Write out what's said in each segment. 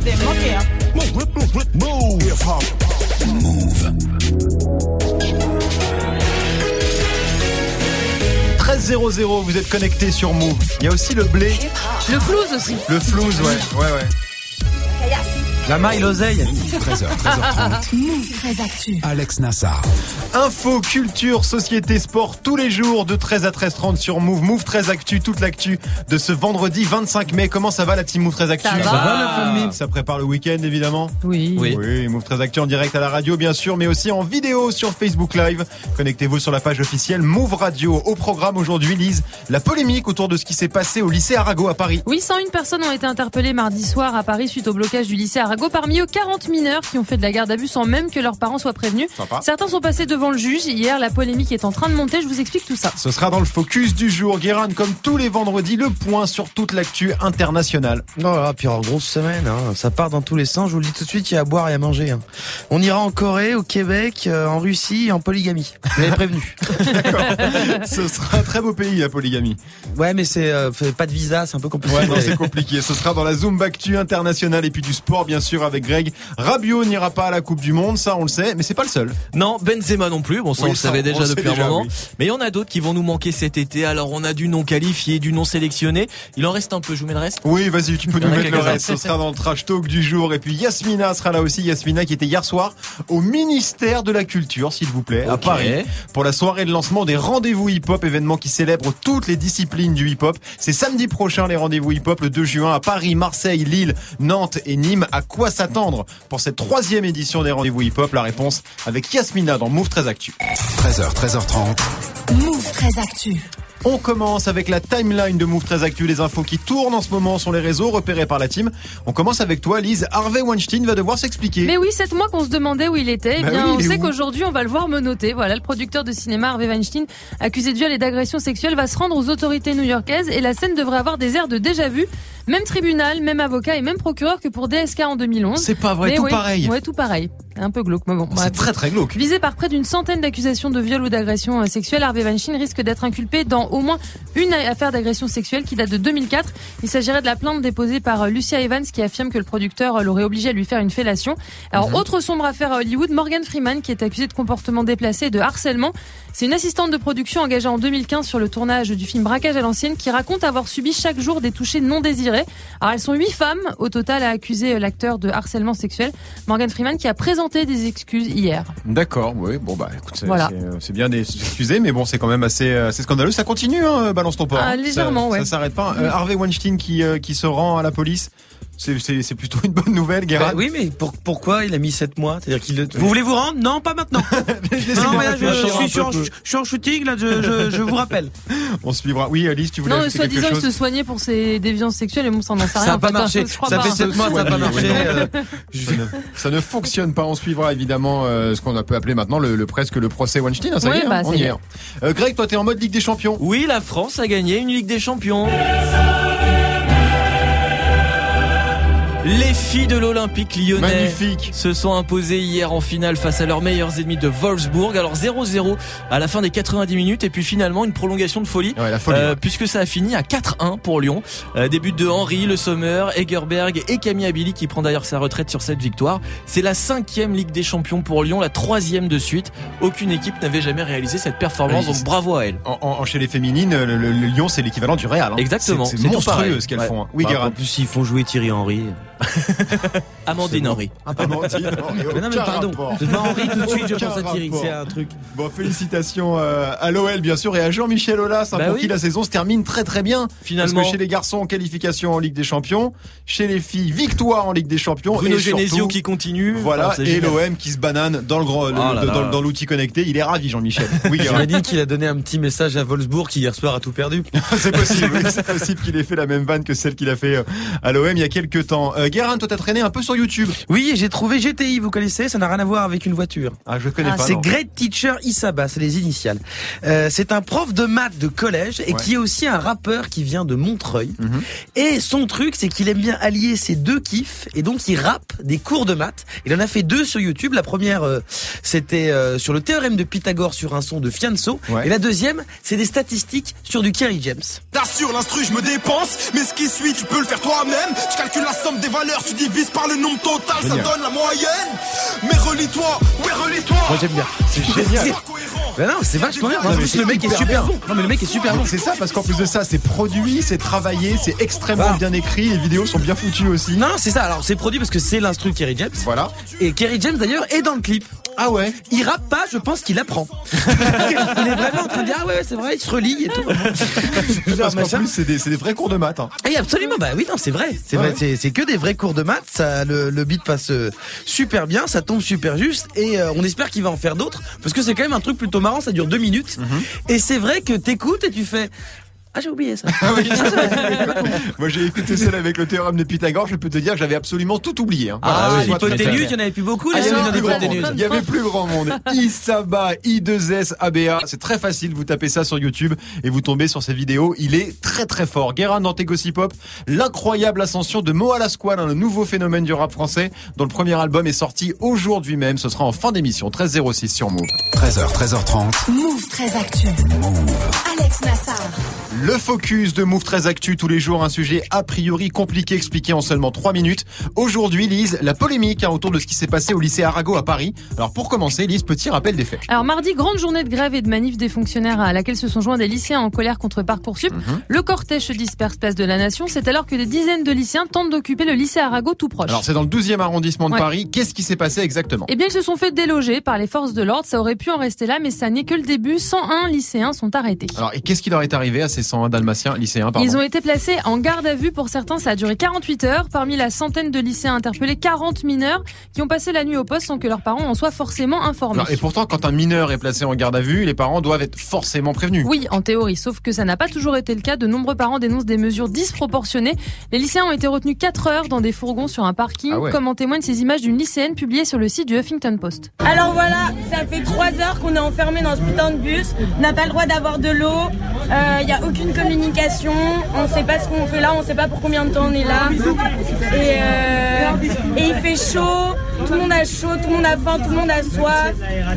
13h00, vous êtes connectés sur Move. Il y a aussi le blé. Le flouze aussi. Le flouze, ouais. La maille, l'oseille. 13h30. Move 13 Actu. Alex Nassar. Info, culture, société, sport, tous les jours de 13 à 13h30 sur Move. Move 13 Actu, toute l'actu de ce vendredi 25 mai. Comment ça va la team Move 13 Actu? Ça va, la famille. Ça prépare le week-end évidemment. Oui. Move 13 Actu en direct à la radio bien sûr, mais aussi en vidéo sur Facebook Live. Connectez-vous sur la page officielle Move Radio. Au programme aujourd'hui, Lise, la polémique autour de ce qui s'est passé au lycée Arago à Paris. Oui, 101 personnes ont été interpellées mardi soir à Paris suite au blocage du lycée Arago. Parmi eux, 40 mineurs qui ont fait de la garde à vue sans même que leurs parents soient prévenus. Sympa. Certains sont passés devant le juge. Hier, la polémique est en train de monter. Je vous explique tout ça. Ce sera dans le focus du jour. Guérin, comme tous les vendredis, le point sur toute l'actu internationale. Voilà, puis alors, grosse semaine, ça part dans tous les sens. Je vous le dis tout de suite, il y a à boire et à manger. On ira en Corée, au Québec, en Russie, en polygamie. Vous l'avez prévenu. D'accord. Ce sera un très beau pays, la polygamie. Ouais, mais c'est pas de visa, c'est un peu compliqué. Ouais, non, c'est compliqué. Ce sera dans la Zumba Actu internationale et puis du sport, bien sûr, avec Greg. Rabiot n'ira pas à la Coupe du Monde, ça on le sait, mais c'est pas le seul. Non, Benzema non plus. Bon, ça Oui, on le savait déjà depuis un moment. Oui. Mais il y en a d'autres qui vont nous manquer cet été. Alors on a du non qualifié, du non sélectionné. Il en reste un peu. Je vous mets le reste. Oui, vas-y, tu peux nous Il y en a mettre le quelques-uns. reste. Ce sera dans le trash talk du jour. Et puis Yasmina sera là aussi. Yasmina qui était hier soir au ministère de la Culture, s'il vous plaît, à Ok. Paris, pour la soirée de lancement des rendez-vous hip-hop, événement qui célèbre toutes les disciplines du hip-hop. C'est samedi prochain les rendez-vous hip-hop, le 2 juin à Paris, Marseille, Lille, Nantes et Nîmes. À quoi s'attendre pour cette 3e édition des rendez-vous hip-hop? La réponse avec Yasmina dans Move 13 Actu. 13h, 13h30. Move 13 Actu. On commence avec la timeline de Move 13 Actu, les infos qui tournent en ce moment sur les réseaux repérés par la team. On commence avec toi, Lise. Harvey Weinstein va devoir s'expliquer. Mais oui, 7 mois qu'on se demandait où il était. Eh Bah bien, oui, on il est sait où qu'aujourd'hui, on va le voir menotter. Voilà, le producteur de cinéma Harvey Weinstein, accusé de viol et d'agression sexuelle, va se rendre aux autorités new-yorkaises et la scène devrait avoir des airs de déjà-vu. Même tribunal, même avocat et même procureur que pour DSK en 2011. C'est pas vrai, Mais tout oui, pareil. Ouais, tout pareil. Un peu glauque, mais bon. C'est bref. très très glauque. Visé par près d'une centaine d'accusations de viol ou d'agression sexuelle, Harvey Weinstein risque d'être inculpé dans au moins une affaire d'agression sexuelle qui date de 2004. Il s'agirait de la plainte déposée par Lucia Evans qui affirme que le producteur l'aurait obligé à lui faire une fellation. Alors, autre sombre affaire à Hollywood, Morgan Freeman qui est accusé de comportement déplacé et de harcèlement. C'est une assistante de production engagée en 2015 sur le tournage du film Braquage à l'ancienne qui raconte avoir subi chaque jour des touchés non désirés. Alors, elles sont 8 femmes au total à accuser l'acteur de harcèlement sexuel. Morgan Freeman qui a présenté des excuses hier. D'accord, oui, bon bah écoute, Voilà. c'est bien d'excuser, mais bon, c'est quand même assez scandaleux. Ça continue, hein, balance ton port. Ah, hein. légèrement, ça, ouais. Ça s'arrête pas. Harvey Weinstein qui se rend à la police. C'est plutôt une bonne nouvelle, Guérin. Oui, mais pourquoi il a mis 7 mois? C'est-à-dire vous voulez vous rendre? Non, pas maintenant. Non, mais là, je suis en shooting, là, je vous rappelle. On suivra. Oui, Alice, tu voulais Non, ajouter quelque soi-disant, il chose se soignait pour ses déviances sexuelles et bon, ça n'en sait rien. Ça n'a pas en fait, marché. je crois Ça pas. fait 7 mois, ça n'a pas marché. Ça ne fonctionne pas. On suivra évidemment ce qu'on peut appeler maintenant presque le procès Weinstein. Hein, ça Oui, y est, bah, on ça y y est. est. Greg, toi, t'es en mode Ligue des Champions. Oui, la France a gagné une Ligue des Champions. Les filles de l'Olympique lyonnais Magnifique. se sont imposées hier en finale face à leurs meilleurs ennemis de Wolfsburg. Alors 0-0 à la fin des 90 minutes et puis finalement une prolongation de folie, Ouais, la folie. Ouais. puisque ça a fini à 4-1 pour Lyon. Des buts de Henry, Le Sommer, Egerberg et Camille Abili qui prend d'ailleurs sa retraite sur cette victoire. C'est la 5e Ligue des Champions pour Lyon, la 3e de suite. Aucune équipe n'avait jamais réalisé cette performance, Oui, donc bravo à elle. Chez les féminines, le Lyon, c'est l'équivalent du Real. Hein. Exactement. C'est C'est tout monstrueux pareil. ce qu'elles Ouais. font. Hein. Oui, En Guérin. plus, ils font jouer Thierry Henry. Amandine Henry. Amandine, Mais non, mais pardon. C'est pas Henry tout de suite, je Aucun pense à Thierry. rapport. C'est un truc. Bon, félicitations à l'OL bien sûr et à Jean-Michel Aulas Bah pour oui. qui la saison se termine très très bien. Finalement. Parce que chez les garçons, qualification en Ligue des Champions, chez les filles, victoire en Ligue des Champions Bruno et Genesio surtout, qui continue. voilà, Enfin, c'est et génial. l'OM qui se banane dans dans l'outil connecté. Il est ravi Jean-Michel. Oui, Guérin. J'imagine qu'il a donné un petit message à Wolfsburg qui hier soir a tout perdu. C'est possible, oui, c'est possible qu'il ait fait la même vanne que celle qu'il a fait à l'OM il y a quelques temps. Guérin, toi t'as traîné un peu sur YouTube. Oui, j'ai trouvé GTI, vous connaissez, ça n'a rien à voir avec une voiture. Ah, je connais pas. C'est non. Great Teacher Isaba, c'est les initiales. C'est un prof de maths de collège et Ouais. qui est aussi un rappeur qui vient de Montreuil. Mhm. Et son truc, c'est qu'il aime bien allier ses deux kiffs et donc il rappe des cours de maths. Il en a fait 2 sur YouTube. La première, c'était sur le théorème de Pythagore sur un son de Fianso. Ouais. Et la deuxième, c'est des statistiques sur du Kerry James. T'assures l'instru, je me dépense, mais ce qui suit, tu peux le faire toi-même. Je calcule la somme des valeur, tu divises par le nombre total, ça donne la moyenne. Mais relis-toi, Moi j'aime bien. C'est génial. Mais non, c'est vachement bien. En plus, le mec est super bon. Non, mais le mec est super bon. C'est ça, parce qu'en plus de ça, c'est produit, c'est travaillé, c'est extrêmement bien écrit, les vidéos sont bien foutues aussi. Non, c'est ça. Alors, c'est produit parce que c'est l'instru de Kerry James. Voilà. Et Kerry James, d'ailleurs, est dans le clip. Ah ouais. Il rappe pas, je pense qu'il apprend. Il est vraiment en train de dire, ah ouais, c'est vrai, il se relie et tout. Parce qu'en plus, c'est des vrais cours de maths. Hein. Et absolument, bah oui, non, c'est vrai. C'est vrai, c'est que des vrais cours de maths. Ça, le beat passe super bien, ça tombe super juste. Et on espère qu'il va en faire d'autres. Parce que c'est quand même un truc plutôt marrant, ça dure 2 minutes. Et c'est vrai que t'écoutes et tu fais... Ah, j'ai oublié ça. Moi, j'ai écouté celle avec le théorème de Pythagore. Je peux te dire que j'avais absolument tout oublié. Hein. L'hypoténuse, il y en avait plus beaucoup. Il y avait plus grand monde. Isaba, I2S, ABA. C'est très facile. Vous tapez ça sur YouTube et vous tombez sur ces vidéos. Il est très très fort. Guérin dans tes Gossip Pop. L'incroyable ascension de Moa La Squale, le nouveau phénomène du rap français, dont le premier album est sorti aujourd'hui même. Ce sera en fin d'émission. 13h06 sur Move. 13h, 13h30. Move très actu. Alex Nassar. Le focus de Move 13 Actu, tous les jours un sujet a priori compliqué expliqué en seulement 3 minutes. Aujourd'hui, Lise, la polémique autour de ce qui s'est passé au lycée Arago à Paris. Alors pour commencer, Lise, petit rappel des faits. Alors mardi, grande journée de grève et de manif des fonctionnaires à laquelle se sont joints des lycéens en colère contre Parcoursup. Le cortège se disperse place de la Nation. C'est alors que des dizaines de lycéens tentent d'occuper le lycée Arago tout proche. Alors c'est dans le 12e arrondissement de Paris. Qu'est-ce qui s'est passé exactement ? Eh bien, ils se sont fait déloger par les forces de l'ordre. Ça aurait pu en rester là, mais ça n'est que le début. 101 lycéens sont arrêtés. Alors et qu'est-ce qui leur est arrivé à ces 101 dalmatiens lycéens? Ils ont été placés en garde à vue. Pour certains, ça a duré 48 heures. Parmi la centaine de lycéens interpellés, 40 mineurs qui ont passé la nuit au poste sans que leurs parents en soient forcément informés. Alors, et pourtant, quand un mineur est placé en garde à vue, les parents doivent être forcément prévenus. Oui, en théorie, sauf que ça n'a pas toujours été le cas. De nombreux parents dénoncent des mesures disproportionnées. Les lycéens ont été retenus 4 heures dans des fourgons sur un parking, comme en témoignent ces images d'une lycéenne publiée sur le site du Huffington Post. Alors voilà, ça fait 3 heures qu'on est enfermés dans ce putain de bus. On n'a pas le droit d'avoir de l'eau. Il n'y a aucune communication. On ne sait pas ce qu'on fait là, on ne sait pas pour combien de temps on est là. Et il fait chaud, tout le monde a chaud, tout le monde a faim, tout le monde a soif.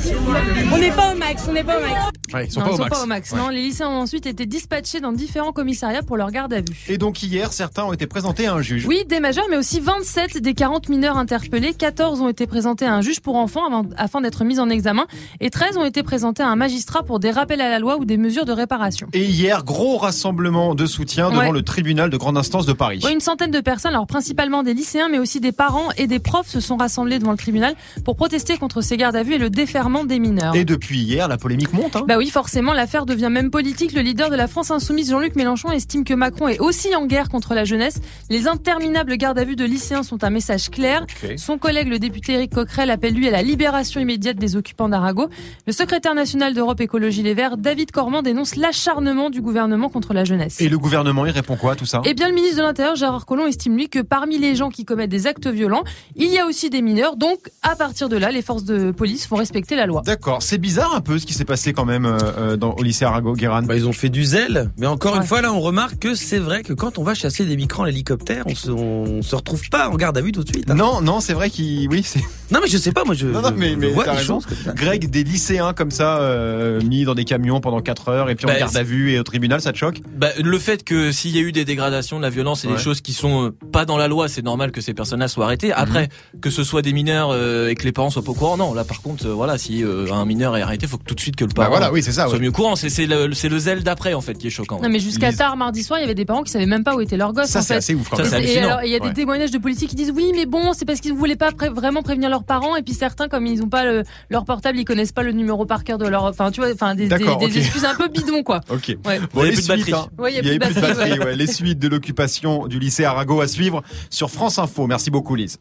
On n'est pas au max, Ouais, ils sont pas au max. Non, les lycéens ont ensuite été dispatchés dans différents commissariats pour leur garde à vue. Et donc hier, certains ont été présentés à un juge. Oui, des majeurs, mais aussi 27 des 40 mineurs interpellés. 14 ont été présentés à un juge pour enfants afin d'être mis en examen. Et 13 ont été présentés à un magistrat pour des rappels à la loi ou des mesures de réparation. Et hier, gros rassemblement de soutien devant le tribunal de grande instance de Paris. Oui, une centaine de personnes, alors principalement des lycéens, mais aussi des parents et des profs se sont rassemblés devant le tribunal pour protester contre ces gardes à vue et le déferrement des mineurs. Et depuis hier, la polémique monte. Bah oui, forcément, l'affaire devient même politique. Le leader de la France Insoumise, Jean-Luc Mélenchon, estime que Macron est aussi en guerre contre la jeunesse. Les interminables gardes à vue de lycéens sont un message clair. Son collègue, le député Éric Coquerel, appelle lui à la libération immédiate des occupants d'Arago. Le secrétaire national d'Europe Écologie Les Verts, David Cormand, dénonce l'acharnement du gouvernement contre la jeunesse. Et le gouvernement, il répond quoi à tout ça ? Eh bien, le ministre de l'Intérieur, Gérard Collomb, estime lui que parmi les gens qui commettent des actes violents, il y a aussi des mineurs. Donc, à partir de là, les forces de police font respecter la loi. D'accord. C'est bizarre un peu ce qui s'est passé quand même au lycée Arago, Guérin. Bah, ils ont fait du zèle. Mais encore une fois, là, on remarque que c'est vrai que quand on va chasser des migrants à l'hélicoptère, on se retrouve pas en garde à vue tout de suite. Hein. Non, c'est vrai oui, c'est. Non, mais je sais pas, moi, mais vois t'as des raison. choses comme ça. Greg, des lycéens comme ça, mis dans des camions pendant 4 heures et puis en garde à vue et au tribunal, ça te choque ? Bah, le fait que s'il y a eu des dégradations, de la violence et des choses qui sont pas dans la loi, c'est normal que ces personnes-là soient arrêtées. Après, que ce soit des mineurs et que les parents soient pas au courant, non. Là, par contre, si un mineur est arrêté, faut que tout de suite que le parent soit mieux au courant. C'est le zèle d'après en fait qui est choquant. Non, mais jusqu'à tard mardi soir, il y avait des parents qui savaient même pas où était leur gosse. Ça, c'est assez ouf. Et alors, il y a des témoignages de policiers qui disent oui, mais bon, c'est parce qu'ils voulaient pas vraiment prévenir leurs parents. Et puis certains, comme ils ont pas leur portable, ils connaissent pas le numéro par cœur de leur. Enfin, tu vois, des excuses un peu bidons, quoi. Ok. Ouais. Bon, il y a plus de batterie. Il y a plus de batterie. Les suites de l'occupation du lycée Arago à suivre sur France Info. Merci beaucoup, Lise.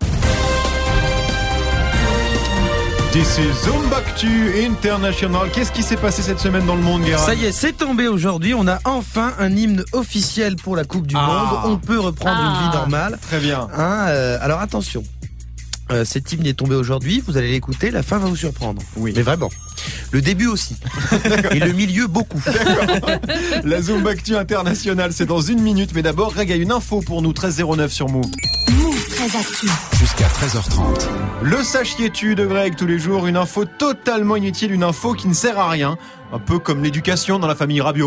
This is Zombactu International. Qu'est-ce qui s'est passé cette semaine dans le monde, Guérin ? Ça y est, c'est tombé aujourd'hui. On a enfin un hymne officiel pour la Coupe du Monde. On peut reprendre une vie normale. Très bien. Alors attention. Cet hymne est tombé aujourd'hui. Vous allez l'écouter. La fin va vous surprendre. Oui. Mais vraiment. Le début aussi. Et le milieu beaucoup. D'accord. La Zombactu International, c'est dans 1 minute. Mais d'abord, Greg a une info pour nous. 1309 sur Move. Move très actu. Jusqu'à 13h30. Le sachiez-tu de Greg tous les jours, une info totalement inutile, une info qui ne sert à rien, un peu comme l'éducation dans la famille Rabiot.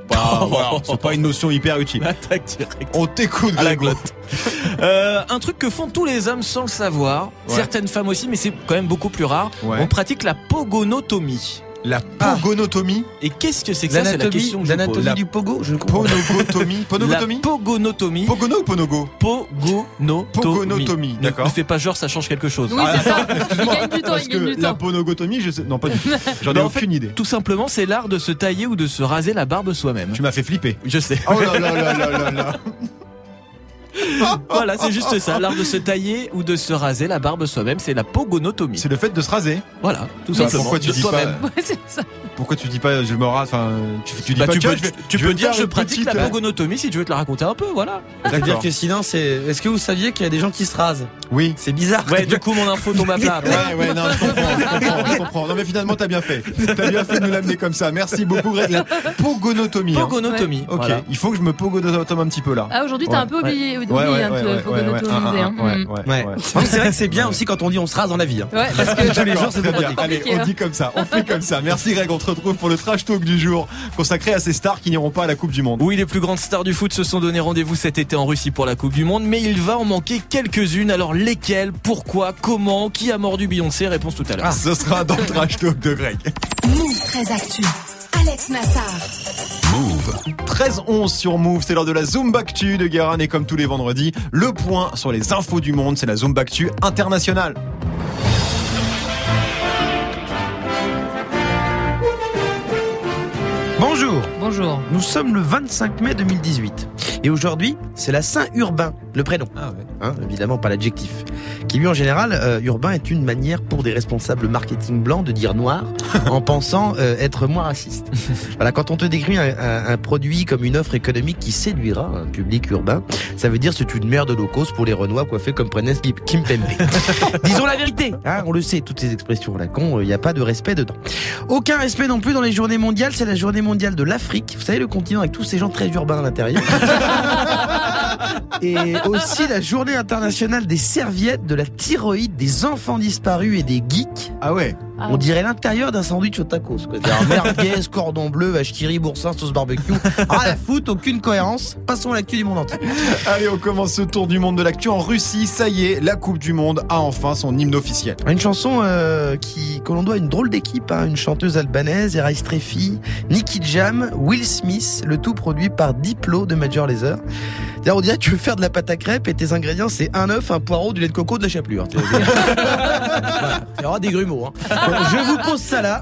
voilà, c'est pas une notion hyper utile. Attaque directe. On t'écoute, À la Grégo. glotte. Un truc que font tous les hommes sans le savoir, certaines femmes aussi, mais c'est quand même beaucoup plus rare. Ouais. On pratique la pogonotomie. La pogonotomie. Et qu'est-ce que c'est que ça? C'est la question que je pose. L'anatomie du pogo, je ne comprends pas. Ponogotomie. Ponogotomie. La pogonotomie. Pogono ou ponogo? Pogonotomie, Ne d'accord. fais pas genre ça change quelque chose. Oui, c'est ça. Il Excuse-moi, gagne du temps, parce il que gagne du la temps. ponogotomie, je sais, non pas du tout. J'en ai Bah, en fait, aucune idée. Tout simplement, c'est l'art de se tailler ou de se raser la barbe soi-même. Tu m'as fait flipper. Je sais. Oh là là là là là là. Voilà, c'est juste ça. L'art de se tailler ou de se raser la barbe soi-même, c'est la pogonotomie. C'est le fait de se raser. Voilà, tout Mais simplement. pourquoi tu De dis toi-même. pas Ouais, c'est ça. Pourquoi tu dis pas je me rase, enfin tu dis Bah, pas tu tiens, peux, je vais- tu je peux vais dire faire je une pratique petite, la pogonotomie si tu veux te la raconter un peu, voilà. C'est-à-dire D'accord. que sinon, est-ce que vous saviez qu'il y a des gens qui se rasent? Oui. C'est bizarre. Ouais, du coup mon info tombe à plat. Ouais, non, je comprends. Non, mais finalement, t'as bien fait. T'as bien fait de nous l'amener comme ça. Merci beaucoup, Greg. La pogonotomie. hein. Pogonotomie. Ok, Voilà. il faut que je me pogonotome un petit peu là. Ah, aujourd'hui, t'as un peu oublié un peu pogonotomisé. hein. Ouais. Non, c'est vrai que c'est bien aussi quand on dit on se rase dans la vie. Hein. Ouais, parce que Tous les jours, c'est Très pas bien. pratique. Allez, compliqué, on hein. dit comme ça, on fait comme ça. Merci Greg, on te retrouve pour le trash talk du jour consacré à ces stars qui n'iront pas à la Coupe du Monde. Oui, les plus grandes stars du foot se sont donné rendez-vous cet été en Russie pour la Coupe du Monde, mais il va en manquer quelques-unes. Alors lesquelles, pourquoi, comment, qui a mordu Beyoncé? Réponse tout à l'heure. Ce sera dans le trash talk de Greg. Move très actu. Alex Nassar. Move. 13-11 sur Move, c'est l'heure de la Zumbactu de Guérin et comme tous les vendredis, le point sur les infos du monde, c'est la Zumbactu internationale. Bonjour. Bonjour. Nous sommes le 25 mai 2018. Et aujourd'hui, c'est la Saint-Urbain, le prénom. Ah ouais. Hein, évidemment pas l'adjectif. Qui lui en général, urbain est une manière pour des responsables marketing blancs de dire noir en pensant être moins raciste. Voilà, quand on te décrit un produit comme une offre économique qui séduira un public urbain, ça veut dire c'est une merde low cost pour les Renois coiffés comme prenait Kim Pembe. Disons la vérité, hein, on le sait, toutes ces expressions à la con, il n'y a pas de respect dedans. Aucun respect non plus dans les journées mondiales, c'est la journée mondiale de l'Afrique. Vous savez, le continent avec tous ces gens très urbains à l'intérieur. Et aussi la journée internationale des serviettes, de la thyroïde, des enfants disparus et des geeks. Ah ouais. Ah. On dirait l'intérieur d'un sandwich au tacos, quoi. C'est-à-dire merguez, cordon bleu, vache qui rit, boursin, sauce barbecue. Ah la foot, aucune cohérence. Passons à l'actu du monde entier. Allez, on commence ce tour du monde de l'actu en Russie. Ça y est, la Coupe du Monde a enfin son hymne officiel. Une chanson que l'on doit à une drôle d'équipe, hein, une chanteuse albanaise, Eray Streffi, Nicky Jam, Will Smith, le tout produit par Diplo de Major Lazer. C'est-à-dire, on dirait que tu veux faire de la pâte à crêpes et tes ingrédients c'est un œuf, un poireau, du lait de coco, de la chapelure. Voilà. Il y aura des grumeaux. Hein. Bon, je vous pose ça là.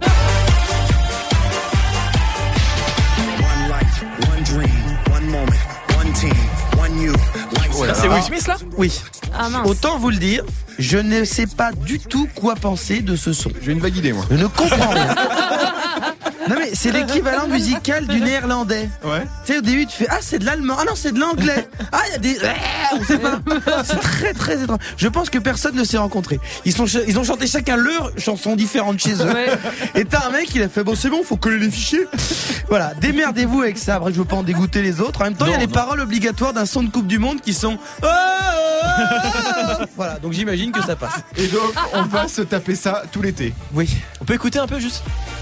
One life, one dream, one moment, one team, one you. Ça, c'est Will Smith là? Oui. Ah mince. Autant vous le dire, je ne sais pas du tout quoi penser de ce son. J'ai une vague idée, moi. Je ne comprends rien. Non mais c'est l'équivalent musical du néerlandais. Ouais. Tu sais, au début, tu fais ah c'est de l'allemand, ah non c'est de l'anglais, ah il y a des, on sait pas. C'est très très étrange. Je pense que personne ne s'est rencontré. Ils ont chanté chacun leur chanson différente chez eux. Ouais. Et t'as un mec il a fait bon c'est bon, faut coller les fichiers. Voilà, démerdez-vous avec ça. Après je veux pas en dégoûter les autres. En même temps il y a les paroles obligatoires d'un son de Coupe du Monde qui sont voilà, donc j'imagine que ça passe. Et donc, on va se taper ça tout l'été. Oui. On peut écouter un peu juste?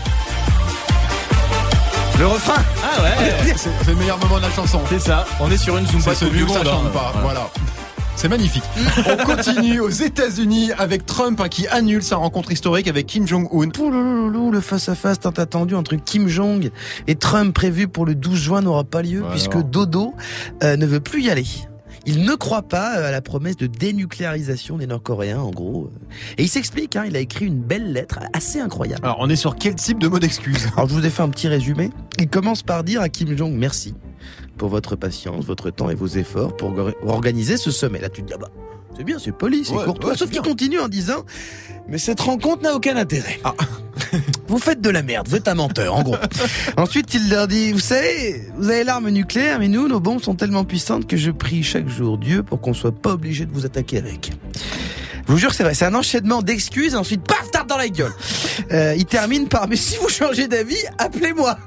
Le refrain. Ah ouais. C'est le meilleur moment de la chanson. C'est ça. On est sur une Zumba C'est celui où ça chante pas. Voilà. C'est magnifique. On continue aux États-Unis avec Trump hein, qui annule sa rencontre historique avec Kim Jong-un. Pouloulou, le face-à-face tant attendu entre Kim Jong et Trump prévu pour le 12 juin n'aura pas lieu puisque Dodo ne veut plus y aller. Il ne croit pas à la promesse de dénucléarisation des Nord-Coréens, en gros. Et il s'explique, hein, il a écrit une belle lettre assez incroyable. Alors, on est sur quel type de mot d'excuse? Alors, je vous ai fait un petit résumé. Il commence par dire à Kim Jong merci pour votre patience, votre temps et vos efforts pour organiser ce sommet. Là, tu te dis, ah bah, c'est bien, c'est poli, c'est courtois. ouais, Sauf qu'il continue en disant, mais cette rencontre n'a aucun intérêt. Ah. Vous faites de la merde, vous êtes un menteur, en gros. Ensuite, il leur dit, vous savez, vous avez l'arme nucléaire, mais nous, nos bombes sont tellement puissantes que je prie chaque jour Dieu pour qu'on soit pas obligé de vous attaquer avec. Je vous jure que c'est vrai, c'est un enchaînement d'excuses et ensuite, paf, tarte dans la gueule. Il termine par, mais si vous changez d'avis, appelez-moi.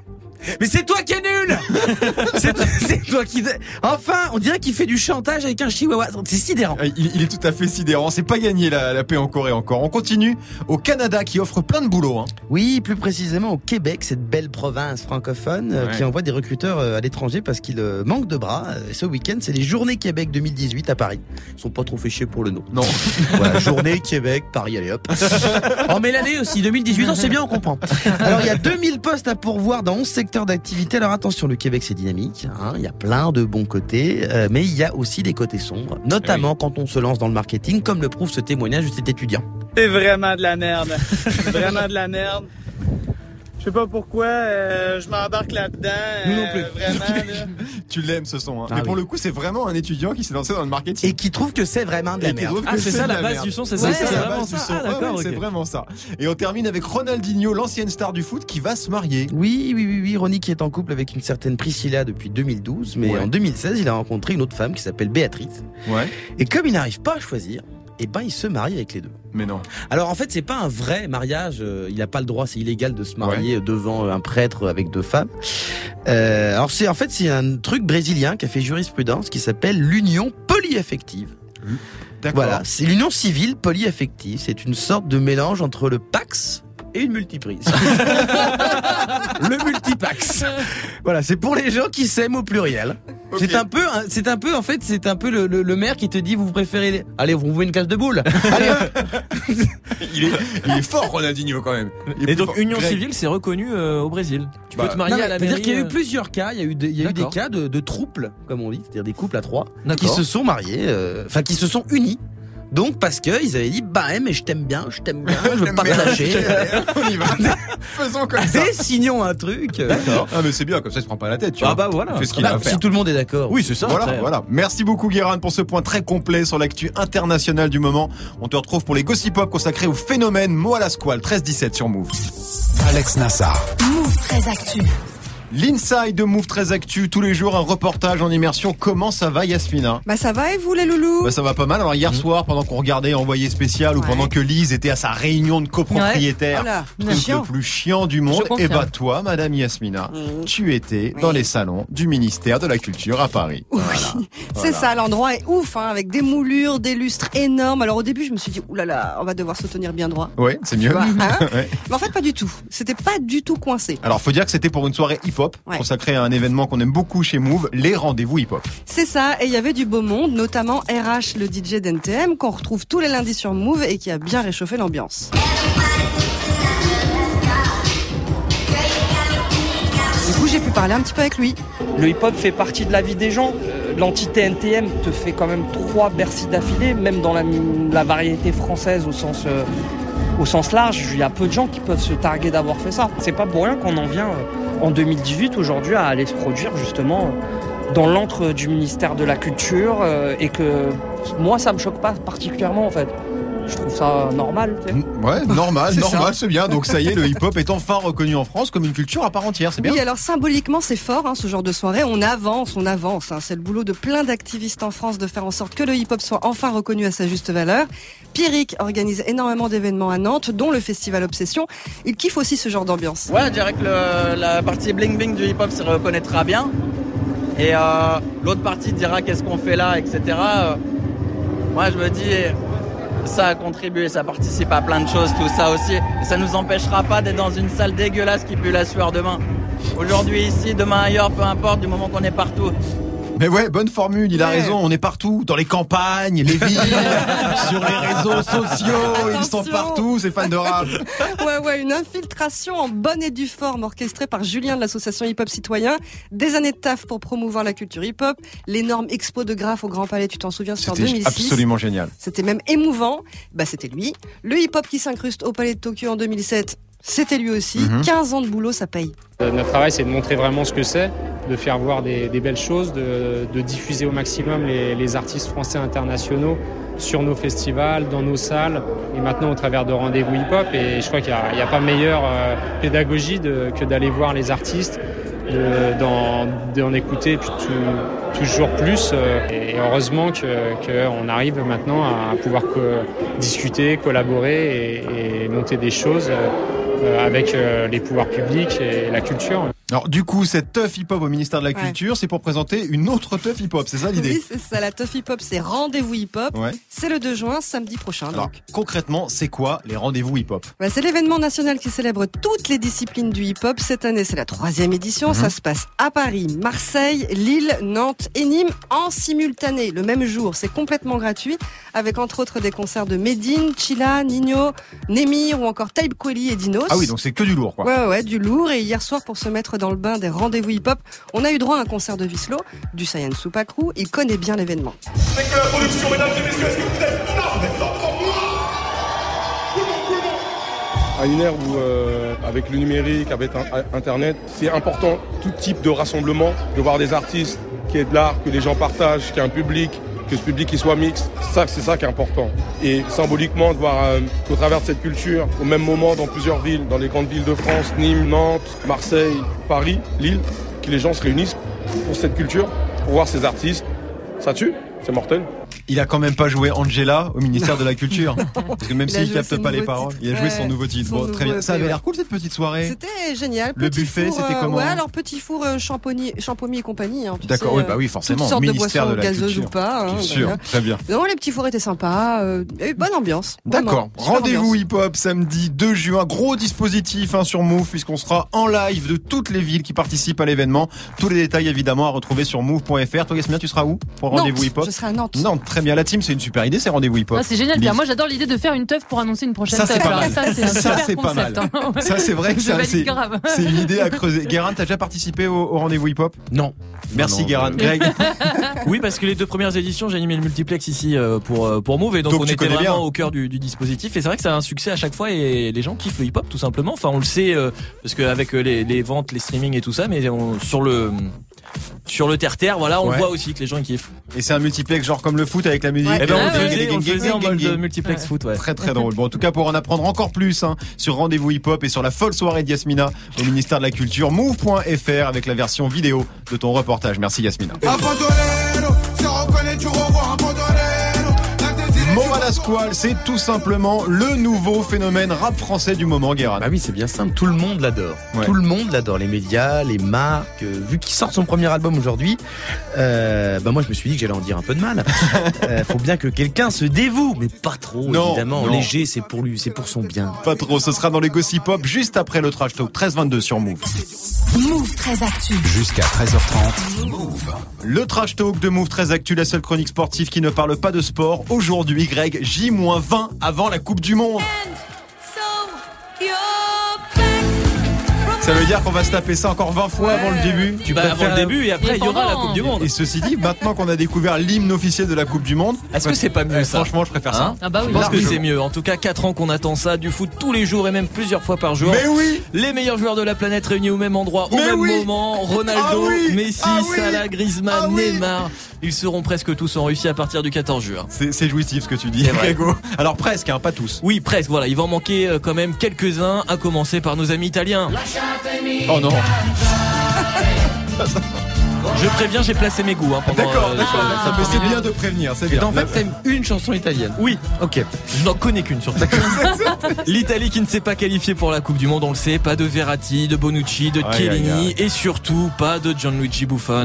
Mais c'est toi qui es nul. C'est toi qui... Enfin, on dirait qu'il fait du chantage avec un chihuahua. C'est sidérant. Il est tout à fait sidérant. C'est pas gagné la paix en Corée encore. On continue au Canada qui offre plein de boulot. Oui, plus précisément au Québec, cette belle province francophone qui envoie des recruteurs à l'étranger parce qu'il manque de bras. Ce week-end, c'est les Journées Québec 2018 à Paris. Ils sont pas trop fait chier pour le nom. Non. Voilà, Journée Québec, Paris, allez hop. Oh, mais l'année aussi, 2018, c'est bien, on comprend. Alors, il y a 2000 postes à pourvoir dans 11 secteurs d'activité. Alors attention, le Québec, c'est dynamique. Il y a plein de bons côtés, mais il y a aussi des côtés sombres, notamment quand on se lance dans le marketing, comme le prouve ce témoignage de cet étudiant. C'est vraiment de la merde. Vraiment de la merde. Je sais pas pourquoi je m'embarque là-dedans. Nous non plus. Vraiment, là. Tu l'aimes ce son. Mais pour le coup, c'est vraiment un étudiant qui s'est lancé dans le marketing. Et qui trouve que c'est vraiment de la merde. C'est ça la base du son, c'est ça. C'est vraiment ça. C'est vraiment ça. Et on termine avec Ronaldinho, l'ancienne star du foot, qui va se marier. Oui. Ronnie qui est en couple avec une certaine Priscilla depuis 2012, mais en 2016, il a rencontré une autre femme qui s'appelle Béatrice. Ouais. Et comme il n'arrive pas à choisir, il se marie avec les deux. Mais non. Alors en fait, c'est pas un vrai mariage. Il n'a pas le droit, c'est illégal de se marier devant un prêtre avec deux femmes. Alors c'est un truc brésilien qui a fait jurisprudence qui s'appelle l'union polyaffective. D'accord. Voilà, c'est l'union civile polyaffective. C'est une sorte de mélange entre le Pax et une multiprise. Le multipax. Voilà, c'est pour les gens qui s'aiment au pluriel. Okay. C'est un peu le maire qui te dit vous préférez allez vous voulez une case de boule. Allez. il est fort Ronaldinho quand même. Et donc union civile c'est reconnu au Brésil. Tu peux te marier à la mairie. C'est-à-dire qu'il y a eu plusieurs cas, il y a eu des cas de trouples comme on dit, c'est-à-dire des couples à trois qui se sont mariés qui se sont unis. Donc parce que ils avaient dit mais je t'aime bien, je veux pas te lâcher. On y va. Faisons comme ça. Et signons un truc. D'accord. Ah mais c'est bien comme ça, il se prend pas la tête, tu vois. Voilà. Fais ce qu'il a à faire. Si tout le monde est d'accord. Oui, c'est ça. Voilà. Merci beaucoup Guérin pour ce point très complet sur l'actu internationale du moment. On te retrouve pour les Gossip Pop consacrés au phénomène Mo à la squale 13-17 sur Move. Alex Nassar. Move très actu. L'Inside de Move très actu, tous les jours un reportage en immersion. Comment ça va Yasmina ? Ça va et vous les loulous ? Ça va pas mal. Alors hier soir, pendant qu'on regardait Envoyé spécial ou pendant que Lise était à sa réunion de copropriétaires, le plus chiant du monde, et toi, Madame Yasmina, tu étais dans les salons du ministère de la Culture à Paris. Oui, c'est ça, l'endroit est ouf, avec des moulures, des lustres énormes. Alors au début, je me suis dit, oulala, on va devoir se tenir bien droit. Oui, c'est mieux. Mais en fait, pas du tout. C'était pas du tout coincé. Alors faut dire que c'était pour une soirée hip-hop, consacré à un événement qu'on aime beaucoup chez Move, les rendez-vous hip-hop. C'est ça, et il y avait du beau monde, notamment RH, le DJ d'NTM, qu'on retrouve tous les lundis sur Move et qui a bien réchauffé l'ambiance. Du coup, j'ai pu parler un petit peu avec lui. Le hip-hop fait partie de la vie des gens. L'entité NTM te fait quand même 3 Bercy d'affilée, même dans la variété française au sens large. Il y a peu de gens qui peuvent se targuer d'avoir fait ça. C'est pas pour rien qu'on en vient en 2018 aujourd'hui à aller se produire justement dans l'antre du ministère de la Culture et que moi ça me choque pas particulièrement en fait. Je trouve ça normal. Tu sais. Ouais, normal, c'est bien. Donc ça y est, le hip-hop est enfin reconnu en France comme une culture à part entière, c'est bien. Oui, alors symboliquement c'est fort, ce genre de soirée. On avance. C'est le boulot de plein d'activistes en France de faire en sorte que le hip-hop soit enfin reconnu à sa juste valeur. Pierrick organise énormément d'événements à Nantes, dont le festival Obsession. Il kiffe aussi ce genre d'ambiance. Ouais, je dirais que la partie bling-bling du hip-hop se reconnaîtra bien. Et l'autre partie dira qu'est-ce qu'on fait là, etc. Moi je me dis... Ça a contribué, ça participe à plein de choses, tout ça aussi. Et ça nous empêchera pas d'être dans une salle dégueulasse qui pue la sueur demain. Aujourd'hui ici, demain ailleurs, peu importe, du moment qu'on est partout. Mais ouais, bonne formule, il a raison, on est partout, dans les campagnes, les villes, sur les réseaux sociaux, ils sont partout, ces fans de rap. Ouais, une infiltration en bonne et due forme orchestrée par Julien de l'association Hip Hop Citoyen. Des années de taf pour promouvoir la culture hip-hop, l'énorme expo de Graff au Grand Palais, tu t'en souviens, c'était en 2006. C'était absolument génial. C'était même émouvant, c'était lui. Le hip-hop qui s'incruste au Palais de Tokyo en 2007, c'était lui aussi. 15 ans de boulot, ça paye. Notre travail, c'est de montrer vraiment ce que c'est, de faire voir des belles choses, de diffuser au maximum les artistes français internationaux sur nos festivals, dans nos salles et maintenant au travers de rendez-vous hip-hop. Et je crois qu'il n'y a pas meilleure pédagogie que d'aller voir les artistes, d'en écouter toujours plus. Et heureusement qu'on arrive maintenant à pouvoir discuter, collaborer et monter des choses avec les pouvoirs publics et la culture. Alors du coup, cette teuf hip-hop au ministère de la Culture, c'est pour présenter une autre teuf hip-hop, c'est ça l'idée? Oui, c'est ça, la teuf hip-hop, c'est rendez-vous hip-hop. Ouais. C'est le 2 juin, samedi prochain. Alors concrètement, c'est quoi les rendez-vous hip-hop? C'est l'événement national qui célèbre toutes les disciplines du hip-hop. Cette année, c'est la 3e édition. Ça se passe à Paris, Marseille, Lille, Nantes et Nîmes en simultané, le même jour. C'est complètement gratuit, avec entre autres des concerts de Medine, Chilla, Nino, Némir ou encore Taib Kweli et Dinos. Ah oui, donc c'est que du lourd, quoi. Ouais, du lourd. Et hier soir, pour se mettre dans le bain des rendez-vous hip-hop, on a eu droit à un concert de Vislo, du Saiyan Supakru. Il connaît bien l'événement. Avec la production, mesdames et messieurs, est-ce que vous êtes là? À une ère où, avec le numérique, avec Internet, c'est important, tout type de rassemblement, de voir des artistes, qu'il y ait de l'art, que les gens partagent, qu'il y ait un public, que ce public il soit mixte. C'est ça qui est important. Et symboliquement, de voir qu'au travers de cette culture, au même moment, dans plusieurs villes, dans les grandes villes de France, Nîmes, Nantes, Marseille, Paris, Lille, que les gens se réunissent pour cette culture, pour voir ces artistes, ça tue, c'est mortel. Il a quand même pas joué Angela au ministère de la Culture. Parce que même s'il capte pas les paroles, il a joué son nouveau titre. Bon, très bien. Ça avait l'air cool cette petite soirée. C'était génial. Le buffet, c'était comment? Ouais, alors petit four champomy et compagnie. Hein, d'accord, oui, bah oui, forcément. Toutes sortes de ministère boissons de la gazeuses Culture. ou pas. Bien sûr, très bien. Non, les petits fours étaient sympas. Bonne ambiance. D'accord. Rendez-vous hip-hop samedi 2 juin. Gros dispositif sur Move puisqu'on sera en live de toutes les villes qui participent à l'événement. Tous les détails évidemment à retrouver sur move.fr. Toi, Yasmina, tu seras où pour rendez-vous hip-hop? Je serai à Nantes. Nantes, très bien. La team, c'est une super idée, ces rendez-vous hip-hop. Ah, c'est génial, Pierre. Moi, j'adore l'idée de faire une teuf pour annoncer une prochaine teuf. C'est pas mal. Ça, c'est pas mal. Ça, c'est vrai que c'est une idée à creuser. Guérin, t'as déjà participé au rendez-vous hip-hop? Non. Merci, Guérin. Greg? Oui, parce que les 2 premières éditions, j'ai animé le multiplex ici pour Move et donc on était vraiment au cœur du dispositif et c'est vrai que ça a un succès à chaque fois et les gens kiffent le hip-hop tout simplement. Enfin, on le sait parce qu'avec les ventes, les streamings et tout ça, mais sur le terre-terre, voilà, on le voit aussi que les gens kiffent. Et c'est un multiplex genre comme le foot avec la musique. Eh ben on le faisait en mode multiplex foot, ouais. Très très drôle. Bon, en tout cas, pour en apprendre encore plus sur rendez-vous hip-hop et sur la folle soirée de Yasmina au ministère de la Culture, move.fr avec la version vidéo de ton reportage. Merci Yasmina. Mot à la squale, c'est tout simplement le nouveau phénomène rap français du moment, Guérin. Bah oui, c'est bien simple, tout le monde l'adore. Ouais. Tout le monde l'adore, les médias, les marques. Vu qu'il sort son premier album aujourd'hui, moi je me suis dit que j'allais en dire un peu de mal. Faut bien que quelqu'un se dévoue, mais pas trop, évidemment. Non. Léger, c'est pour lui, c'est pour son bien. Pas trop, ce sera dans les Gossip Pop juste après le Trash Talk 13-22 sur Move. Move 13 Actu. Jusqu'à 13h30. Move. Le Trash Talk de Move 13 Actu, la seule chronique sportive qui ne parle pas de sport. Aujourd'hui, Greg, J-20 avant la Coupe du Monde. Ça veut dire qu'on va se taper ça encore 20 fois avant le début. Avant le début et après il y aura la Coupe du Monde. Et ceci dit, maintenant qu'on a découvert l'hymne officiel de la Coupe du Monde, est-ce que c'est pas mieux ça? Franchement, je préfère ça. Ah bah oui. Je pense que c'est mieux. En tout cas, 4 ans qu'on attend ça, du foot tous les jours et même plusieurs fois par jour. Mais oui. Les meilleurs joueurs de la planète réunis au même endroit, au même moment. Ronaldo, Messi, Salah, Griezmann, Neymar. Ils seront presque tous en Russie à partir du 14 juin. C'est jouissif ce que tu dis, Grégo. Alors presque, pas tous. Oui, presque. Voilà, il va en manquer quand même quelques-uns, à commencer par nos amis italiens. Oh non. Je préviens, j'ai placé mes goûts pendant. D'accord. Mais c'est bien de prévenir, c'est bien. En fait, t'aimes une chanson italienne. Oui. Ok. Je n'en connais qu'une surtout. L'Italie qui ne s'est pas qualifiée pour la Coupe du Monde, on le sait. Pas de Verratti, de Bonucci, de Chiellini et surtout pas de Gianluigi Buffon.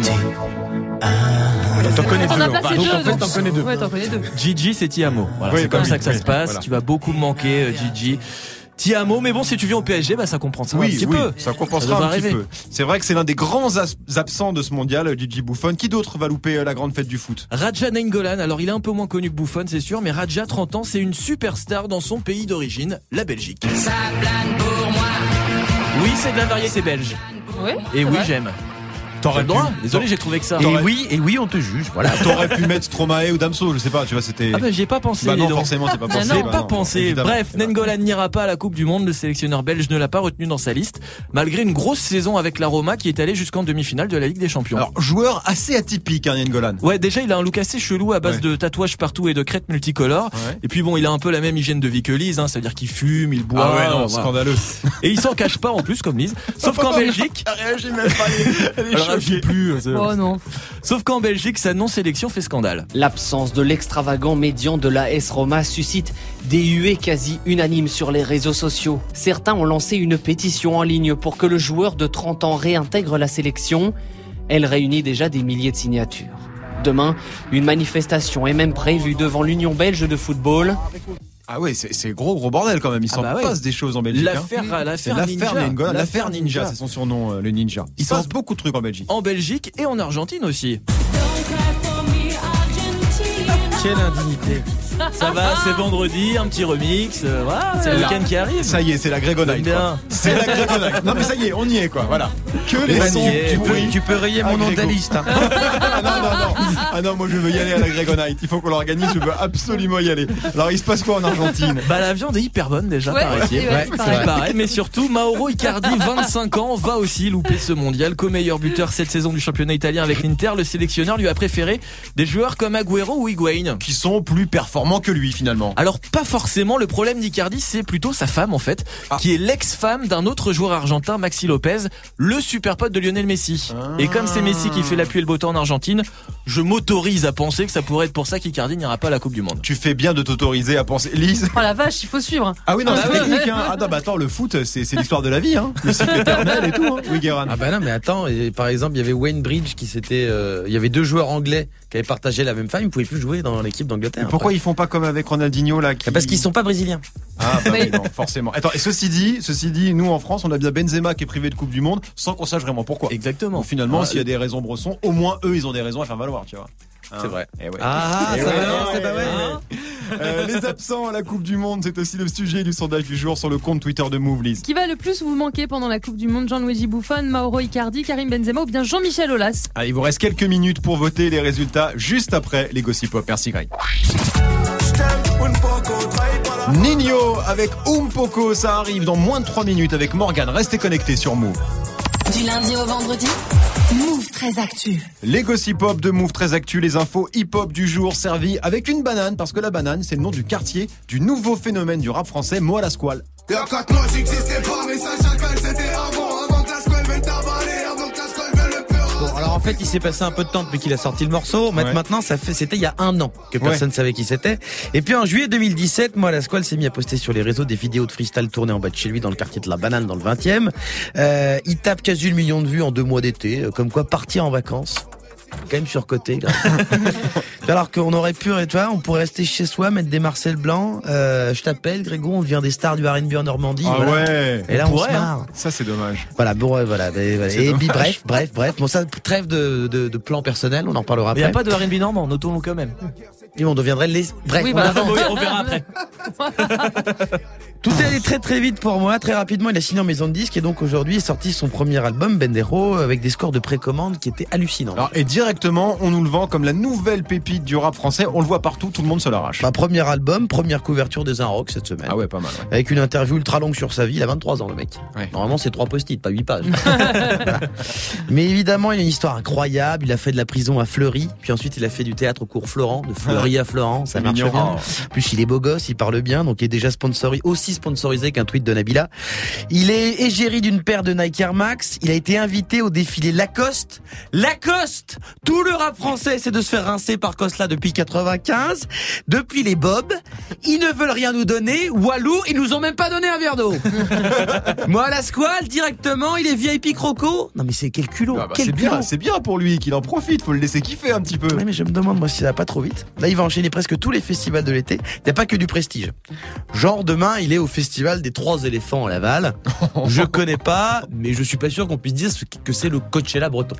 T'en connais deux. T'en connais deux. Ouais, t'en connais deux. Gigi, c'est Ti amo. Voilà, c'est comme ça que ça se passe. Voilà. Tu vas beaucoup me manquer, Gigi. Ti amo, mais bon, si tu viens au PSG, ça compensera un petit peu. Ça compensera un petit peu. C'est vrai que c'est l'un des grands absents de ce mondial, Gigi Buffon. Qui d'autre va louper la grande fête du foot? Radja Nainggolan. Alors, il est un peu moins connu que Buffon, c'est sûr, mais Radja, 30 ans, c'est une superstar dans son pays d'origine, la Belgique. Ça plane pour moi. Oui, c'est de la variété belge. Oui. Et oui, j'aime. T'aurais le droit. Désolé, j'ai trouvé que ça. Et oui, on te juge. Voilà. T'aurais pu mettre Stromae ou Damso, je sais pas, tu vois, c'était. Ah j'y ai pas pensé. Bah non, forcément, t'as pas pensé. J'ai pas pensé. Bref, Nainggolan n'ira pas à la Coupe du Monde. Le sélectionneur belge ne l'a pas retenu dans sa liste, malgré une grosse saison avec la Roma qui est allée jusqu'en demi-finale de la Ligue des Champions. Alors, joueur assez atypique, Nainggolan. Ouais, déjà, il a un look assez chelou à base de tatouages partout et de crêtes multicolores. Ouais. Et puis bon, il a un peu la même hygiène de vie que Lise, c'est-à-dire qu'il fume, il boit. Ah ouais, non, scandaleux. Et il s'en cache pas en plus, comme Lise. Sauf qu'en Belgique. Elle réagit même pas. Elle est réagit plus. Oh non. Sauf qu'en Belgique, sa non-sélection fait scandale. L'absence de l'extravagant médian de l'AS Roma suscite des huées quasi unanimes sur les réseaux sociaux. Certains ont lancé une pétition en ligne pour que le joueur de 30 ans réintègre la sélection. Elle réunit déjà des milliers de signatures. Demain, une manifestation est même prévue devant l'Union belge de football. Ah oui, c'est gros bordel quand même. Il s'en passe des choses en Belgique. L'affaire Ninja, c'est son surnom, le Ninja. Il se passe beaucoup de trucs en Belgique. En Belgique et en Argentine aussi. Quelle indignité. Ça va, c'est vendredi, un petit remix. Voilà, c'est le week-end qui arrive. Ça y est, c'est la Gregonite. C'est la Gregonite. Non mais ça y est, on y est quoi. Voilà. Que les sons. Tu peux rayer mon nom de la liste. Hein. Ah non, moi je veux y aller à la Gregonite. Il faut qu'on l'organise. Je veux absolument y aller. Alors il se passe quoi en Argentine? Bah la viande est hyper bonne déjà, paraît-il. Pareil. Mais surtout, Mauro Icardi, 25 ans, va aussi louper ce mondial. Co-meilleur buteur cette saison du championnat italien avec l'Inter, le sélectionneur lui a préféré des joueurs comme Agüero ou Higuaín, qui sont plus performants que lui finalement. Alors pas forcément, le problème d'Icardi c'est plutôt sa femme en fait, qui est l'ex-femme d'un autre joueur argentin, Maxi Lopez, le super pote de Lionel Messi. Et comme c'est Messi qui fait la pluie et le beau temps en Argentine, je m'autorise à penser que ça pourrait être pour ça qu'Icardi n'ira pas à la Coupe du Monde. Tu fais bien de t'autoriser à penser. Lise. Oh la vache, il faut suivre. Ah oui non, c'est technique hein. Ah non, bah attends, le foot c'est l'histoire de la vie hein. Le cycle éternel et tout hein. Oui Guérin. Ah bah non mais attends, par exemple, il y avait Wayne Bridge qui s'était il y avait deux joueurs anglais qui avaient partagé la même femme, ils pouvaient plus jouer dans l'équipe d'Angleterre. Pourquoi ils font pas comme avec Ronaldinho là Parce qu'ils sont pas brésiliens. Ah bah oui, non, forcément. Attends, et ceci dit, nous en France, on a bien Benzema qui est privé de Coupe du Monde sans qu'on sache vraiment pourquoi. Exactement. Donc, finalement, s'il y a des raisons Bresson, au moins eux, ils ont des raisons à faire valoir, tu vois. C'est vrai. Et ouais. C'est pas vrai. Les absents à la Coupe du Monde, c'est aussi le sujet du sondage du jour sur le compte Twitter de Move, Lise. Qui va le plus vous manquer pendant la Coupe du Monde? Gianluigi Buffon, Mauro Icardi, Karim Benzema ou bien Jean-Michel Aulas? Allez, il vous reste quelques minutes pour voter les résultats juste après les Gossip Pop. Merci Greg. Nino avec Poko, ça arrive dans moins de 3 minutes avec Morgane. Restez connectés sur Move. Du lundi au vendredi, Move très actu. Les Gossip Pop de Move très actu, les infos hip-hop du jour servies avec une banane, parce que la banane, c'est le nom du quartier du nouveau phénomène du rap français, Moi la Squale. Et à 4 mois, j'existais pas, mais ça, chacal, c'était avant que la Squale vienne t'avaler, avant que la Squale vienne le peur. Bon, alors en fait, il s'est passé un peu de temps depuis qu'il a sorti le morceau. Maintenant, c'était il y a 1 an que personne ne savait qui c'était. Et puis en juillet 2017, Moi la Squale s'est mis à poster sur les réseaux des vidéos de freestyle tournées en bas de chez lui dans le quartier de la Banane dans le 20e. Il tape quasi 1 million de vues en 2 mois d'été, comme quoi partir en vacances. Quand même surcoté. Alors qu'on aurait pu, tu vois, on pourrait rester chez soi, mettre des Marcel Blanc. Je t'appelle, Grégo, on devient des stars du R&B en Normandie. Ah voilà. ouais. Et là, on se marre. Ça, c'est dommage. Voilà, bon, voilà. Et puis, bref. Bon, ça, trêve de plan personnel, on en parlera après. Il n'y a pas de R&B normand, notons-le quand même. Et on deviendrait les... Bref, oui, voilà. On verra après. Tout est allé très très vite pour moi, très rapidement. Il a signé en maison de disques et donc aujourd'hui est sorti son premier album, Bendero, avec des scores de précommande qui étaient hallucinants. Alors, et directement, on nous le vend comme la nouvelle pépite du rap français. On le voit partout, tout le monde se l'arrache. Premier album, première couverture des Un Rock cette semaine. Ah ouais, pas mal. Ouais. Avec une interview ultra longue sur sa vie. Il a 23 ans le mec. Ouais. Normalement c'est 3 post-it, pas 8 pages. Voilà. Mais évidemment, il a une histoire incroyable. Il a fait de la prison à Fleury, puis ensuite il a fait du théâtre au cours Florent, de Fleury à Florent. Ça marche bien. Plus il est beau gosse, il parle bien, donc il est déjà aussi sponsorisé qu'un tweet de Nabila. Il est égérie d'une paire de Nike Air Max. Il a été invité au défilé Lacoste. Tout le rap français, c'est de se faire rincer par Cosla depuis 95. Depuis les Bobs, ils ne veulent rien nous donner. Walou, ils nous ont même pas donné un verre d'eau. Moi, la Squale, directement, il est VIP Croco. Non mais c'est quel culot. Ah bah c'est bien pour lui qu'il en profite. Faut le laisser kiffer un petit peu. Oui, mais je me demande moi si ça va pas trop vite. Là, il va enchaîner presque tous les festivals de l'été. Il n'y a pas que du prestige. Genre demain, il est au festival des 3 éléphants à Laval. Je connais pas, mais je suis pas sûr qu'on puisse dire que c'est le Coachella breton.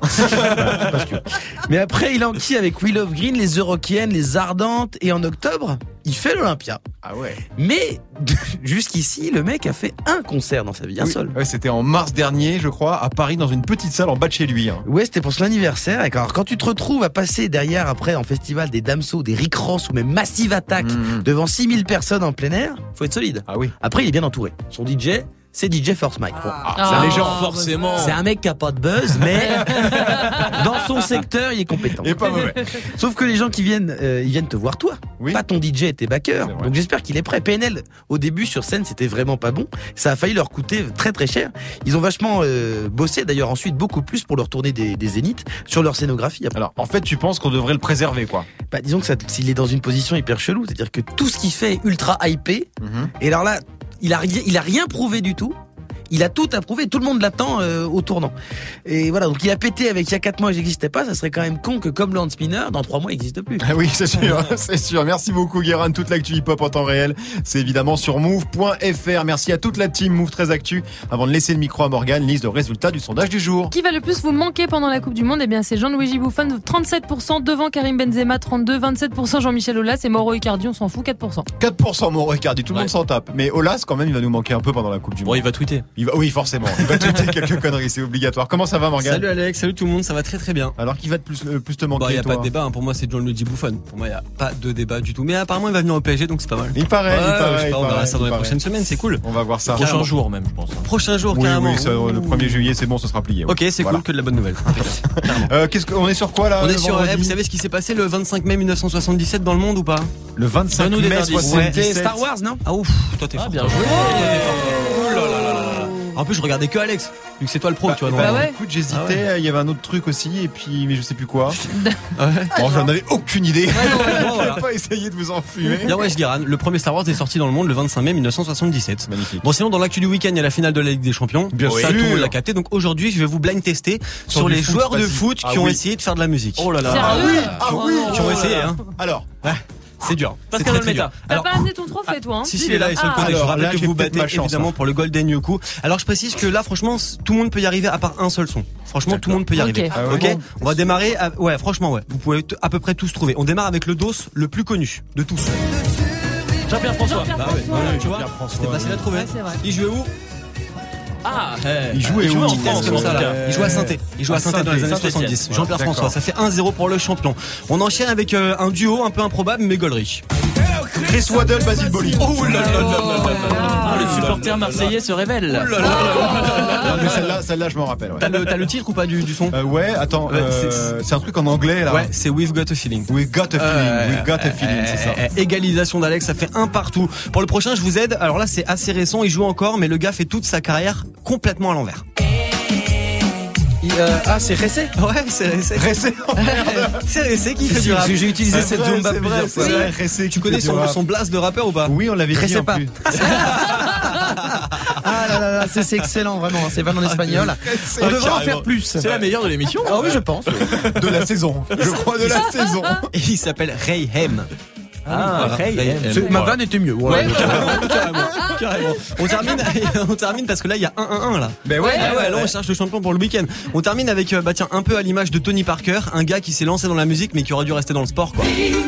Mais après, il enquille avec Will of Green, les Eurokiennes, les Ardentes, et en octobre, il fait l'Olympia. Ah ouais. Mais jusqu'ici, le mec a fait un concert dans sa vie, un seul. Ouais, c'était en mars dernier, je crois, à Paris, dans une petite salle en bas de chez lui. Hein. Ouais, c'était pour son anniversaire. Alors, quand tu te retrouves à passer derrière, après, en festival, des Damso, des Rick Ross ou même Massive Attack, devant 6000 personnes en plein air, faut être solide. Ah oui. Après, il est bien entouré. Son DJ, c'est DJ First Mike. Bon, c'est un légende, forcément. C'est un mec qui a pas de buzz, mais dans son secteur, il est compétent. Et pas mauvais. Sauf que les gens qui viennent, ils viennent te voir toi, pas ton DJ et tes backers. Donc j'espère qu'il est prêt. PNL, au début sur scène, c'était vraiment pas bon. Ça a failli leur coûter très très cher. Ils ont vachement bossé, d'ailleurs ensuite beaucoup plus pour leur tourner des zéniths sur leur scénographie. Alors en fait, tu penses qu'on devrait le préserver, quoi? Bah disons que s'il est dans une position hyper chelou, c'est-à-dire que tout ce qu'il fait est ultra hypé. Et alors là, il a rien prouvé du tout. Il a tout approuvé, tout le monde l'attend au tournant. Et voilà, donc il a pété avec il y a 4 mois, j'existais pas, ça serait quand même con que comme le Hand Spinner, dans 3 mois, il n'existe plus. Ah oui, c'est sûr, c'est sûr. Merci beaucoup Guérin, toute l'actu hip-hop en temps réel, c'est évidemment sur move.fr. Merci à toute la team Move 13 Actu. Avant de laisser le micro à Morgane, liste de résultats du sondage du jour. Qui va le plus vous manquer pendant la Coupe du Monde? Eh bien, c'est Gianluigi Buffon, 37%, devant Karim Benzema, 32%, 27% Jean-Michel Aulas et Mauro Icardi, on s'en fout, 4%. 4% Mauro Icardi, tout le monde s'en tape. Mais Aulas, quand même, il va nous manquer un peu pendant la Coupe du Monde. Bon, il va tweeter. Oui, forcément. Il va tweeter quelques conneries, c'est obligatoire. Comment ça va, Morgane? Salut Alex, salut tout le monde, ça va très très bien. Alors, qui va plus te manquer? Il n'y a toi pas de débat, pour moi c'est Gianluigi Buffon. Pour moi il n'y a pas de débat du tout. Mais apparemment il va venir au PSG, donc c'est pas mal. Il paraît. On verra ça dans les prochaines semaines, c'est cool. On va voir ça. Prochain jour même, je pense. Prochain jour, carrément. Oui, le 1er juillet, c'est bon, ce sera plié. Ok, c'est cool, que de la bonne nouvelle. On est sur quoi là? On est sur, vous savez ce qui s'est passé le 25 mai 1977 dans le monde ou pas? Le 25 mai 1977. Star Wars, non? Ah ouf, toi t'es fort. Bien joué. Oh là là là là. En plus, je regardais que Alex, vu que c'est toi le pro, tu vois. Écoute, j'hésitais, il y avait un autre truc aussi, et puis, mais je sais plus quoi. Bon, j'en avais aucune idée. Je vais pas essayer de vous enfumer. Bien ouais, Guérin, le premier Star Wars est sorti dans le monde le 25 mai 1977. Magnifique. Bon, sinon, dans l'actu du week-end, il y a la finale de la Ligue des Champions. Bien ça, sûr. tout le monde l'a capté. Donc aujourd'hui, je vais vous blind tester sur les joueurs de foot qui ont essayé de faire de la musique. Oh là là. Qui ont essayé, hein. Alors. C'est dur. Pascal Olmeta. T'as pas amené ton trophée, toi, hein? Si, il est là, il est sur le côté. Je rappelle que vous battez chance, évidemment pour le Golden Yoku. Alors, je précise que là, franchement, tout le monde peut y arriver à part un seul son. Franchement, tout le monde peut y arriver. Ok? On va démarrer, ouais, franchement, ouais. Vous pouvez à peu près tous trouver. On démarre avec le dos le plus connu de tous. Jean-Pierre François. Tu vois? C'était facile à trouver. Il jouait où? Ah, il jouait en France comme ça, là. Il jouait à Saint-Étienne. Il jouait à Saint-Étienne dans les années 70. Jean-Pierre François. Ça fait 1-0 pour le champion. On enchaîne avec un duo un peu improbable mais gaulerie. Chris Waddle, Basile Boli. Oh là là là là. Le supporter marseillais se révèle. Celle-là, je m'en rappelle. T'as le titre ou pas du son? Ouais, attends, c'est un truc en anglais là. Ouais, c'est We've Got a Feeling. We've Got a Feeling. We've Got a Feeling, c'est ça. Égalisation d'Alex, ça fait 1 partout. Pour le prochain, je vous aide. Alors là, c'est assez récent, il joue encore, mais le gars fait toute sa carrière complètement à l'envers. C'est Ressé? Ouais, c'est Ressé. Ressé. C'est Ressé qui fait du rap. J'ai utilisé cette zumba plusieurs fois. Tu connais son blast de rappeur ou pas? Oui, on l'avait dit en pas. plus. Ah là là, c'est excellent, vraiment. C'est pas en espagnol. On devrait en faire plus. C'est la meilleure de l'émission. Ah oui, je pense. De la saison. Je crois de la saison. Et il s'appelle Ray Hem. Ma vanne était mieux. Ouais, carrément. On termine parce que là il y a 1-1 là. Ben ouais. Là on cherche le champion pour le week-end. On termine avec tiens un peu à l'image de Tony Parker, un gars qui s'est lancé dans la musique mais qui aurait dû rester dans le sport quoi.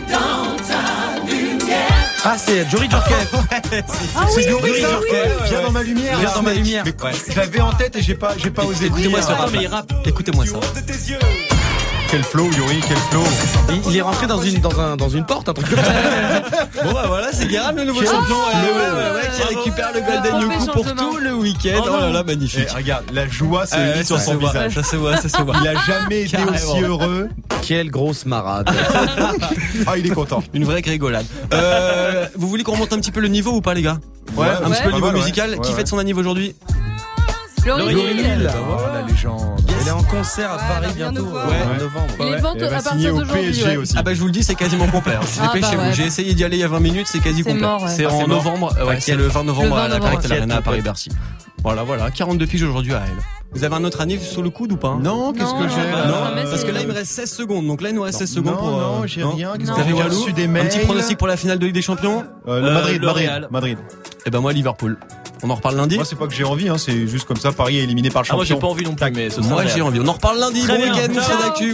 Ah, c'est Jory Djorkaeff. C'est Jory Djorkaeff. Viens dans ma lumière. Viens dans ma lumière. Je l'avais en tête et j'ai pas osé. Écoutez-moi ça. Mais il rappe. Écoutez-moi ça. Quel flow, Yuri, quel flow. Il est rentré dans une porte, un truc comme ça. Bon bah voilà, c'est Guérin le nouveau champion. Qui récupère le Golden Yoku pour tout le week-end. Oh là là, magnifique. Regarde, la joie se lit sur son visage. Ça se voit. Il a jamais été aussi heureux. Quelle grosse marade. Ah, il est content. Une vraie grégolade. Vous voulez qu'on remonte un petit peu le niveau ou pas les gars? Ouais, un petit peu le niveau musical. Qui fête son anniversaire aujourd'hui? Laurie Hill. La légende. Elle est en concert à Paris bientôt, en novembre. Il est vente à partir d'aujourd'hui. Ah bah je vous le dis, c'est quasiment complet. Dépêchez-vous. J'ai essayé d'y aller il y a 20 minutes, c'est quasi complet. C'est en novembre. Ouais, c'est le 20 novembre à la Caractère Arena à Paris-Bercy. Voilà, 42 piges aujourd'hui à elle. Vous avez un autre anniv sur le coude ou pas? Non, qu'est-ce que j'ai là? Non, parce que là il me reste 16 secondes. Donc là il nous reste 16 secondes pour. Non, j'ai rien. Qu'est-ce que vous avez reçu des mails? Un petit pronostic pour la finale de Ligue des Champions? Madrid. Et ben moi Liverpool. On en reparle lundi. Moi c'est pas que j'ai envie, c'est juste comme ça. Paris est éliminé par le champion. Moi j'ai pas envie non plus, mais moi j'ai envie. On en reparle lundi. Bon week-end, nous c'est d'actu.